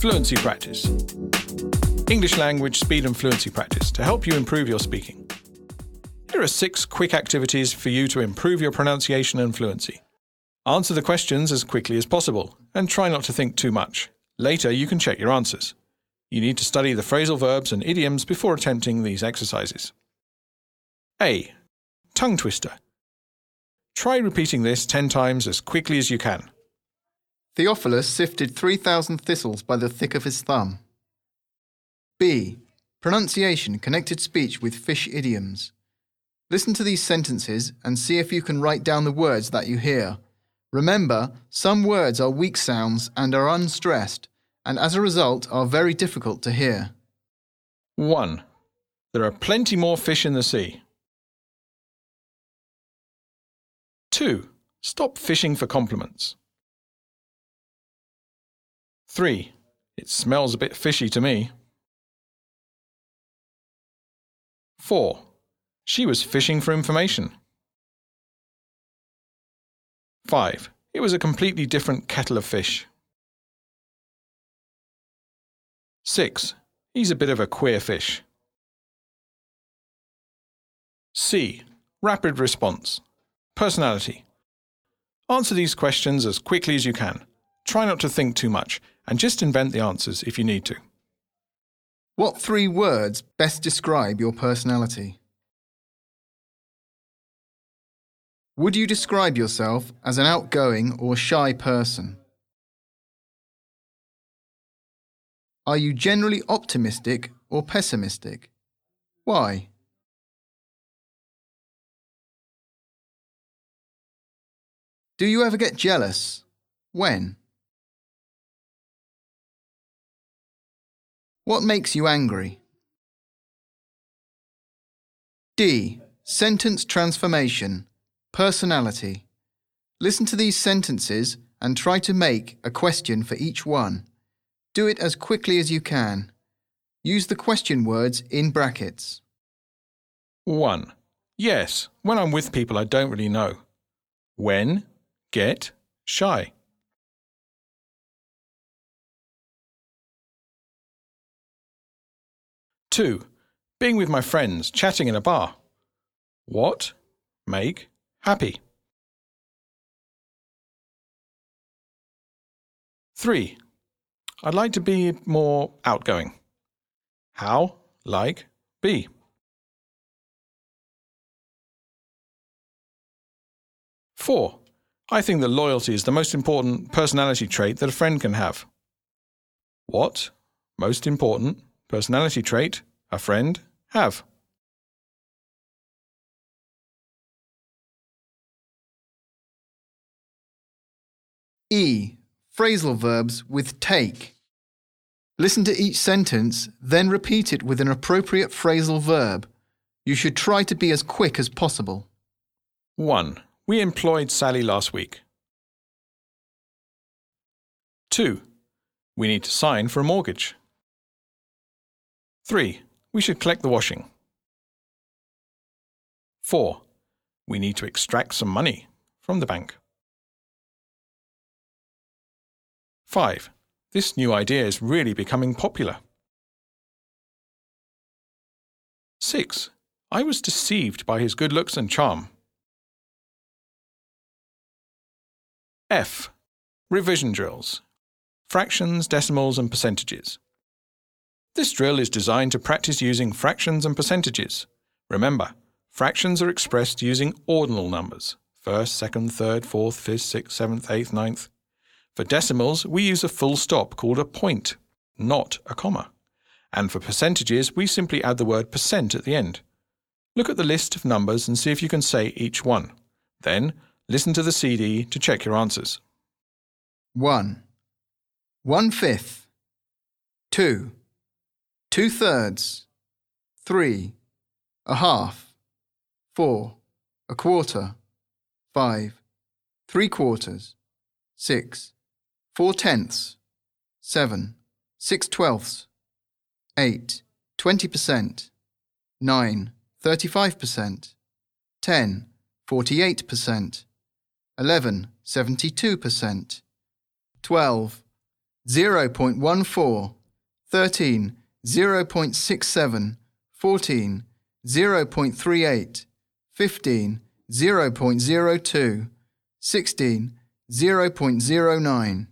Fluency practice. English language speed and fluency practice to help you improve your speaking. Here are 6 quick activities for you to improve your pronunciation and fluency. Answer the questions as quickly as possible and try not to think too much. Later you can check your answers. You need to study the phrasal verbs and idioms before attempting these exercises. A. Tongue twister. Try repeating this 10 times as quickly as you can. Theophilus sifted 3,000 thistles by the thick of his thumb. B. Pronunciation, connected speech with fish idioms. Listen to these sentences and see if you can write down the words that you hear. Remember, some words are weak sounds and are unstressed, and as a result are very difficult to hear. 1. There are plenty more fish in the sea. 2. Stop fishing for compliments. 3. It smells a bit fishy to me. 4. She was fishing for information. 5. It was a completely different kettle of fish. 6. He's a bit of a queer fish. C. Rapid response. Personality. Answer these questions as quickly as you can. Try not to think too much and just invent the answers if you need to. What 3 words best describe your personality? Would you describe yourself as an outgoing or shy person? Are you generally optimistic or pessimistic? Why? Do you ever get jealous? When? What makes you angry? D. Sentence transformation. Personality. Listen to these sentences and try to make a question for each one. Do it as quickly as you can. Use the question words in brackets. 1. Yes, when I'm with people I don't really know. When? Get shy. 2. Being with my friends, chatting in a bar. What? Make happy. 3. I'd like to be more outgoing. How? Like be. 4. I think that loyalty is the most important personality trait that a friend can have. What? Most important personality trait a friend have. E. Phrasal verbs with take. Listen to each sentence, then repeat it with an appropriate phrasal verb. You should try to be as quick as possible. 1. We employed Sally last week. 2. We need to sign for a mortgage. 3. We should collect the washing. 4. We need to extract some money from the bank. 5. This new idea is really becoming popular. 6. I was deceived by his good looks and charm. F. Revision drills. Fractions, decimals and percentages. This drill is designed to practice using fractions and percentages. Remember, fractions are expressed using ordinal numbers. 1st, 2nd, 3rd, 4th, 5th, 6th, 7th, 8th, 9th. For decimals, we use a full stop called a point, not a comma. And for percentages, we simply add the word percent at the end. Look at the list of numbers and see if you can say each one. Then, listen to the CD to check your answers. 1. 1/5. 2. 2/3. 3. A half. 4. A quarter. 5. 3/4. 6. 4/10. 7. 6/12. 8. 20%. 9. 35%. 10. 48%. 11. 72%. 12. 0.14, 13, 0.67, 14, 0.38, 15, 0.02, 16, 0.09.